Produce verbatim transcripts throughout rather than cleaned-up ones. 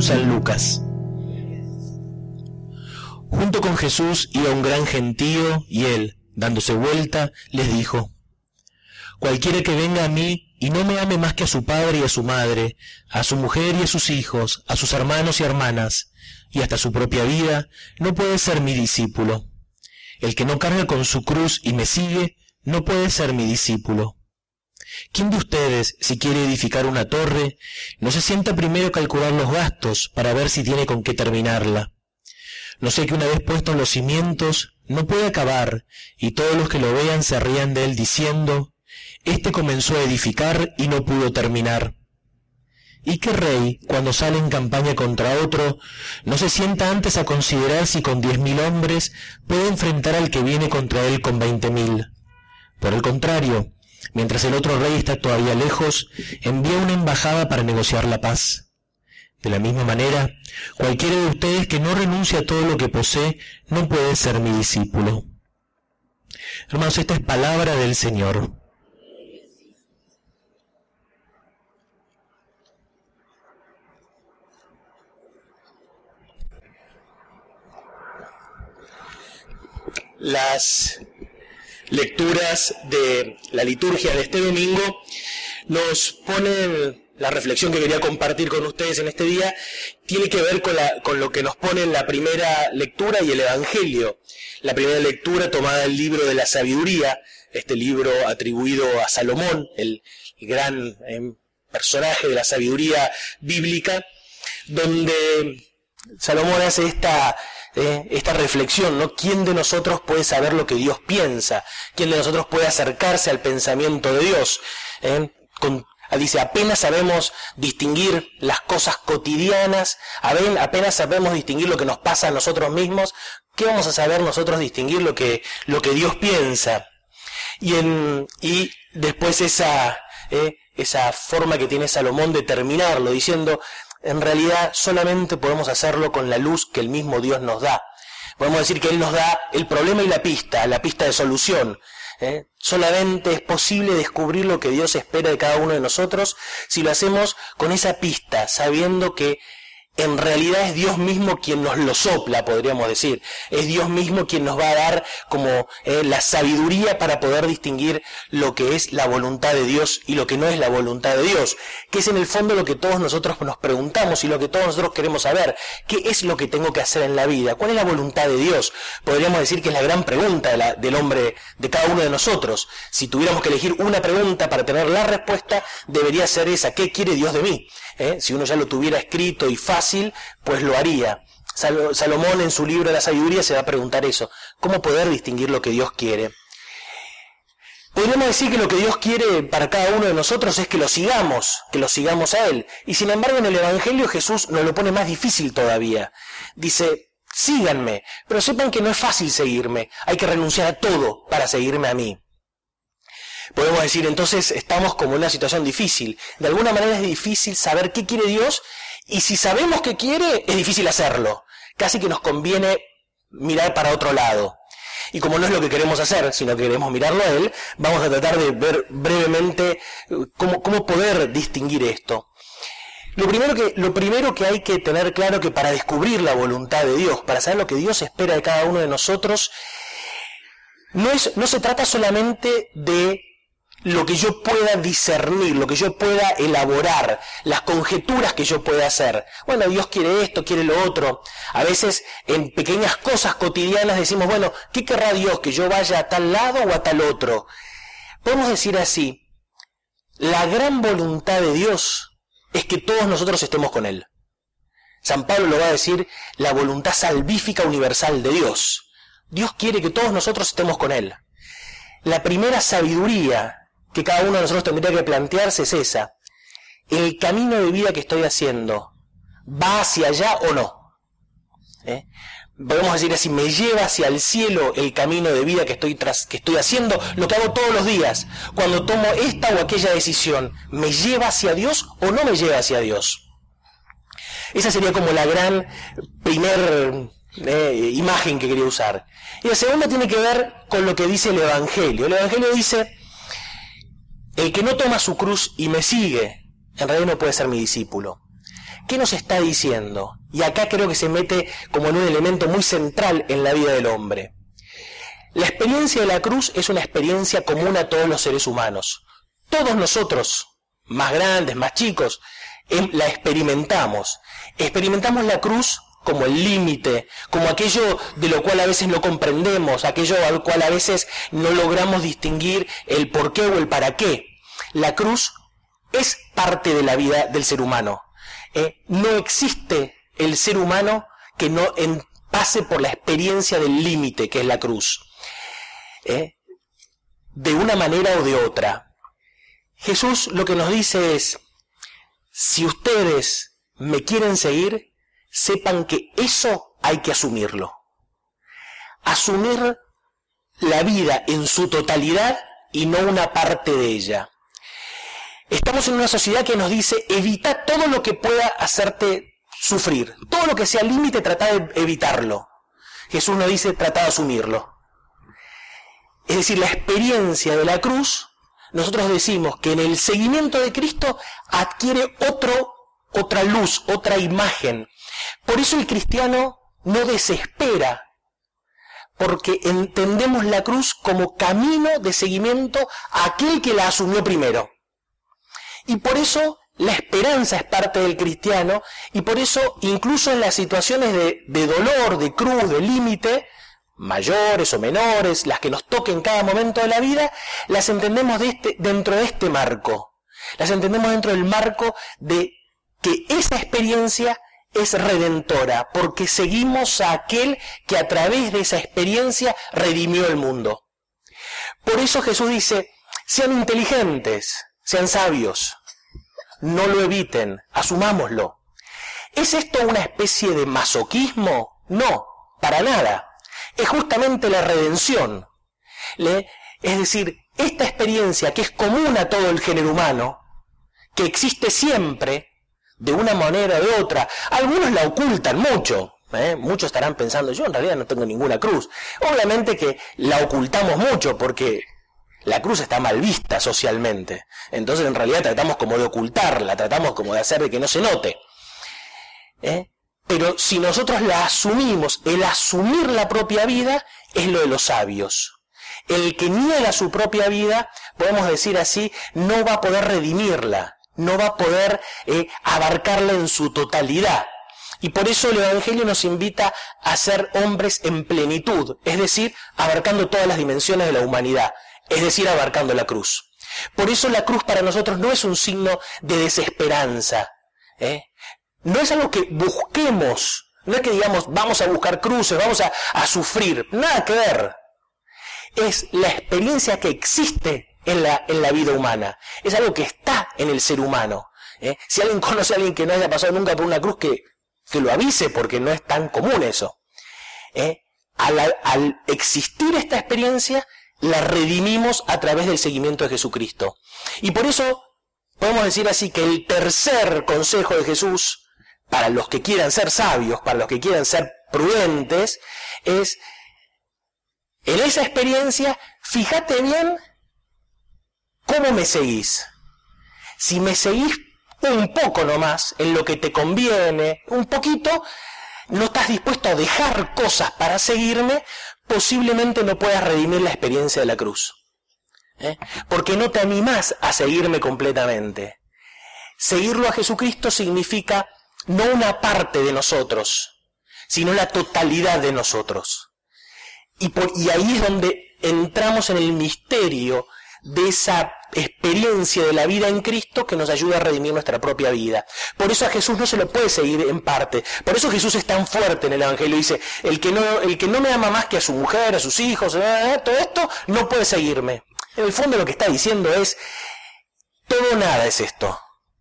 San Lucas. Junto con Jesús iba un gran gentío, y él, dándose vuelta, les dijo: Cualquiera que venga a mí y no me ame más que a su padre y a su madre, a su mujer y a sus hijos, a sus hermanos y hermanas, y hasta su propia vida, no puede ser mi discípulo. El que no carga con su cruz y me sigue, no puede ser mi discípulo. ¿Quién de ustedes, si quiere edificar una torre, no se sienta primero a calcular los gastos para ver si tiene con qué terminarla? No sé que una vez puestos los cimientos, no puede acabar, y todos los que lo vean se rían de él diciendo: Este comenzó a edificar y no pudo terminar. ¿Y qué rey, cuando sale en campaña contra otro, no se sienta antes a considerar si con diez mil hombres puede enfrentar al que viene contra él con veinte mil? Por el contrario, mientras el otro rey está todavía lejos, envía una embajada para negociar la paz. De la misma manera, cualquiera de ustedes que no renuncie a todo lo que posee, no puede ser mi discípulo. Hermanos, esta es palabra del Señor. Las lecturas de la liturgia de este domingo nos ponen, la reflexión que quería compartir con ustedes en este día tiene que ver con, la, con lo que nos pone en la primera lectura y el Evangelio. La primera lectura tomada del libro de la sabiduría, este libro atribuido a Salomón, el, el gran eh, personaje de la sabiduría bíblica, donde Salomón hace esta... Eh, esta reflexión, ¿no? ¿Quién de nosotros puede saber lo que Dios piensa? ¿Quién de nosotros puede acercarse al pensamiento de Dios? Eh, con, dice, apenas sabemos distinguir las cosas cotidianas, apenas sabemos distinguir lo que nos pasa a nosotros mismos, ¿qué vamos a saber nosotros distinguir lo que, lo que Dios piensa? Y, en, y después esa, eh, esa forma que tiene Salomón de terminarlo, diciendo: en realidad solamente podemos hacerlo con la luz que el mismo Dios nos da. Podemos decir que Él nos da el problema y la pista, la pista de solución. ¿eh? Solamente es posible descubrir lo que Dios espera de cada uno de nosotros si lo hacemos con esa pista, sabiendo que en realidad es Dios mismo quien nos lo sopla, podríamos decir. Es Dios mismo quien nos va a dar como eh, la sabiduría para poder distinguir lo que es la voluntad de Dios y lo que no es la voluntad de Dios, que es en el fondo lo que todos nosotros nos preguntamos y lo que todos nosotros queremos saber. ¿Qué es lo que tengo que hacer en la vida? ¿Cuál es la voluntad de Dios? Podríamos decir que es la gran pregunta de la, del hombre, de cada uno de nosotros. Si tuviéramos que elegir una pregunta para tener la respuesta, debería ser esa: ¿qué quiere Dios de mí? ¿Eh? Si uno ya lo tuviera escrito y fácil, pues lo haría. Sal- Salomón en su libro de la sabiduría se va a preguntar eso: ¿cómo poder distinguir lo que Dios quiere? Podríamos decir que lo que Dios quiere para cada uno de nosotros es que lo sigamos, que lo sigamos a Él. Y sin embargo en el Evangelio Jesús nos lo pone más difícil todavía. Dice: síganme, pero sepan que no es fácil seguirme, hay que renunciar a todo para seguirme a mí. Podemos decir, entonces estamos como en una situación difícil. De alguna manera es difícil saber qué quiere Dios, y si sabemos qué quiere, es difícil hacerlo. Casi que nos conviene mirar para otro lado. Y como no es lo que queremos hacer, sino que queremos mirarlo a Él, vamos a tratar de ver brevemente cómo, cómo poder distinguir esto. Lo primero, que, lo primero que hay que tener claro, que para descubrir la voluntad de Dios, para saber lo que Dios espera de cada uno de nosotros, no, es, no se trata solamente de lo que yo pueda discernir, lo que yo pueda elaborar, las conjeturas que yo pueda hacer. Bueno, Dios quiere esto, quiere lo otro. A veces en pequeñas cosas cotidianas decimos, bueno, ¿qué querrá Dios? ¿Que yo vaya a tal lado o a tal otro? Podemos decir así: la gran voluntad de Dios es que todos nosotros estemos con Él. San Pablo lo va a decir: la voluntad salvífica universal de Dios. Dios quiere que todos nosotros estemos con Él. La primera sabiduría que cada uno de nosotros tendría que plantearse es esa: ¿el camino de vida que estoy haciendo va hacia allá o no? ¿Eh? Podemos decir así: ¿me lleva hacia el cielo el camino de vida que estoy, tras, que estoy haciendo? Lo que hago todos los días, cuando tomo esta o aquella decisión, ¿me lleva hacia Dios o no me lleva hacia Dios? Esa sería como la gran primer eh, imagen que quería usar. Y la segunda tiene que ver con lo que dice el Evangelio. El Evangelio dice: el que no toma su cruz y me sigue, en realidad no puede ser mi discípulo. ¿Qué nos está diciendo? Y acá creo que se mete como en un elemento muy central en la vida del hombre. La experiencia de la cruz es una experiencia común a todos los seres humanos. Todos nosotros, más grandes, más chicos, la experimentamos. Experimentamos la cruz como el límite, como aquello de lo cual a veces no comprendemos, aquello al cual a veces no logramos distinguir el por qué o el para qué. La cruz es parte de la vida del ser humano. Eh, no existe el ser humano que no en, pase por la experiencia del límite que es la cruz. Eh, de una manera o de otra. Jesús lo que nos dice es, si ustedes me quieren seguir, sepan que eso hay que asumirlo. Asumir la vida en su totalidad y no una parte de ella. Estamos en una sociedad que nos dice, evita todo lo que pueda hacerte sufrir. Todo lo que sea límite, trata de evitarlo. Jesús nos dice, trata de asumirlo. Es decir, la experiencia de la cruz, nosotros decimos que en el seguimiento de Cristo adquiere otro, otra luz, otra imagen. Por eso el cristiano no desespera, porque entendemos la cruz como camino de seguimiento a aquel que la asumió primero. Y por eso la esperanza es parte del cristiano, y por eso incluso en las situaciones de, de dolor, de cruz, de límite, mayores o menores, las que nos toquen en cada momento de la vida, las entendemos de este, dentro de este marco. Las entendemos dentro del marco de que esa experiencia es redentora, porque seguimos a aquel que a través de esa experiencia redimió el mundo. Por eso Jesús dice, sean inteligentes, sean sabios, no lo eviten, asumámoslo. ¿Es esto una especie de masoquismo? No, para nada. Es justamente la redención. Es decir, esta experiencia que es común a todo el género humano, que existe siempre, de una manera o de otra. Algunos la ocultan mucho, ¿eh? Muchos estarán pensando, yo en realidad no tengo ninguna cruz. Obviamente que la ocultamos mucho porque la cruz está mal vista socialmente. Entonces en realidad tratamos como de ocultarla, tratamos como de hacer de que no se note. ¿Eh? Pero si nosotros la asumimos, el asumir la propia vida es lo de los sabios. El que niega su propia vida, podemos decir así, no va a poder redimirla, no va a poder eh, abarcarla en su totalidad. Y por eso el Evangelio nos invita a ser hombres en plenitud, es decir, abarcando todas las dimensiones de la humanidad, es decir, abarcando la cruz. Por eso la cruz para nosotros no es un signo de desesperanza, ¿eh? No es algo que busquemos, no es que digamos vamos a buscar cruces, vamos a, a sufrir, nada que ver. Es la experiencia que existe en la, en la vida humana, es algo que está en el ser humano. ¿eh? Si alguien conoce a alguien que no haya pasado nunca por una cruz, que, que lo avise, porque no es tan común eso. ¿eh? Al, al existir esta experiencia, la redimimos a través del seguimiento de Jesucristo. Y por eso podemos decir así que el tercer consejo de Jesús, para los que quieran ser sabios, para los que quieran ser prudentes, es, en esa experiencia, fíjate bien cómo me seguís. Si me seguís un poco nomás, en lo que te conviene, un poquito, no estás dispuesto a dejar cosas para seguirme, posiblemente no puedas redimir la experiencia de la cruz. ¿Eh? Porque no te animás a seguirme completamente. Seguirlo a Jesucristo significa no una parte de nosotros, sino la totalidad de nosotros. Y, por, y ahí es donde entramos en el misterio de esa experiencia de la vida en Cristo que nos ayuda a redimir nuestra propia vida. Por eso a Jesús no se lo puede seguir en parte. Por eso Jesús es tan fuerte en el Evangelio. Dice, el que no, el que no me ama más que a su mujer, a sus hijos, eh, todo esto, no puede seguirme. En el fondo lo que está diciendo es, todo o nada es esto.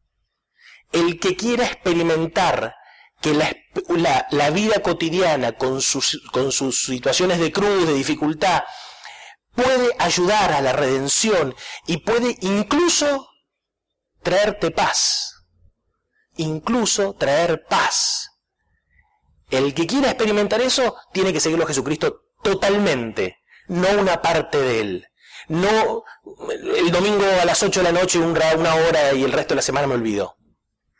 El que quiera experimentar que la, la, la vida cotidiana con sus, con sus situaciones de cruz, de dificultad, puede ayudar a la redención y puede incluso traerte paz. Incluso traer paz. El que quiera experimentar eso tiene que seguirlo a Jesucristo totalmente, no una parte de él. No el domingo a las ocho de la noche, una hora y el resto de la semana me olvido.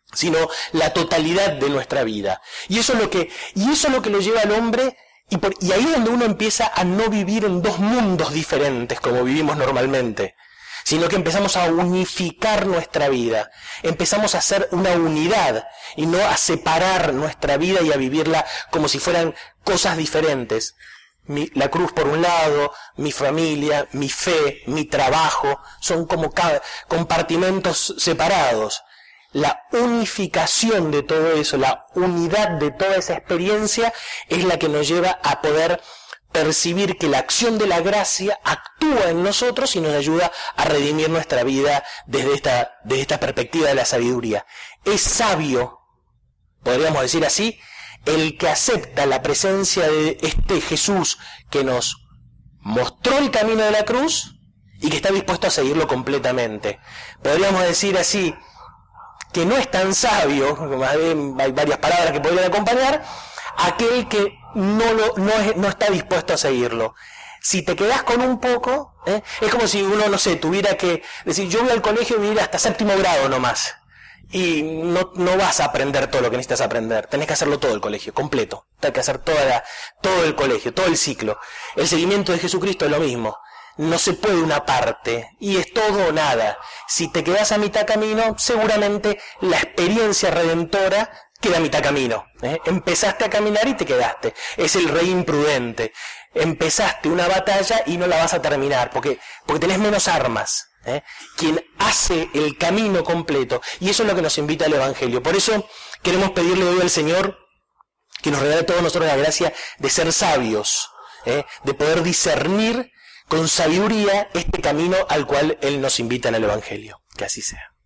sino la totalidad de nuestra vida. Y eso es lo que, y eso es lo que lo lleva al hombre, y, por, y ahí es donde uno empieza a no vivir en dos mundos diferentes como vivimos normalmente, sino que empezamos a unificar nuestra vida, empezamos a hacer una unidad y no a separar nuestra vida y a vivirla como si fueran cosas diferentes. Mi, la cruz por un lado, mi familia, mi fe, mi trabajo, son como cada, compartimentos separados. La unificación de todo eso, la unidad de toda esa experiencia es la que nos lleva a poder percibir que la acción de la gracia actúa en nosotros y nos ayuda a redimir nuestra vida desde esta, desde esta perspectiva de la sabiduría. Es sabio, podríamos decir así, el que acepta la presencia de este Jesús que nos mostró el camino de la cruz y que está dispuesto a seguirlo completamente. Podríamos decir así, que no es tan sabio, hay varias palabras que podrían acompañar, aquel que no, lo, no, es, no está dispuesto a seguirlo. Si te quedás con un poco, ¿eh? es como si uno, no sé, tuviera que decir, yo voy al colegio y ir hasta séptimo grado nomás. Y no, no vas a aprender todo lo que necesitas aprender, tenés que hacerlo todo el colegio, completo. Tenés que hacer toda la, todo el colegio, todo el ciclo. El seguimiento de Jesucristo es lo mismo. No se puede una parte, y es todo o nada. Si te quedas a mitad camino, seguramente la experiencia redentora queda a mitad camino. ¿eh? Empezaste a caminar y te quedaste. Es el rey imprudente. Empezaste una batalla y no la vas a terminar, porque, porque tenés menos armas. ¿eh? Quien hace el camino completo, y eso es lo que nos invita el Evangelio. Por eso queremos pedirle hoy al Señor que nos regale a todos nosotros la gracia de ser sabios, ¿eh? de poder discernir con sabiduría este camino al cual Él nos invita en el Evangelio. Que así sea.